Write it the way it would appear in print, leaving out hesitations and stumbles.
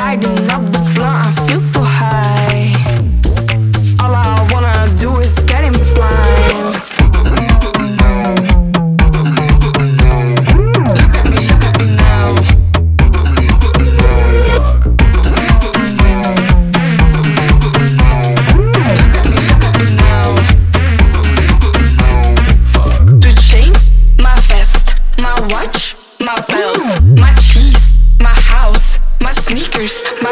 lighting up the blunt, I feel so high. All I wanna do is get in blind. Look at me now. The chains, my vest, my watch, my bells, my cheese, my house, my sneakers, my